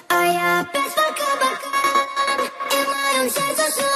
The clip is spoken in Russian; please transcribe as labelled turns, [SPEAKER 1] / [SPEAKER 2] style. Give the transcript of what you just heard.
[SPEAKER 1] А я опять по кабакам, и в моем сердце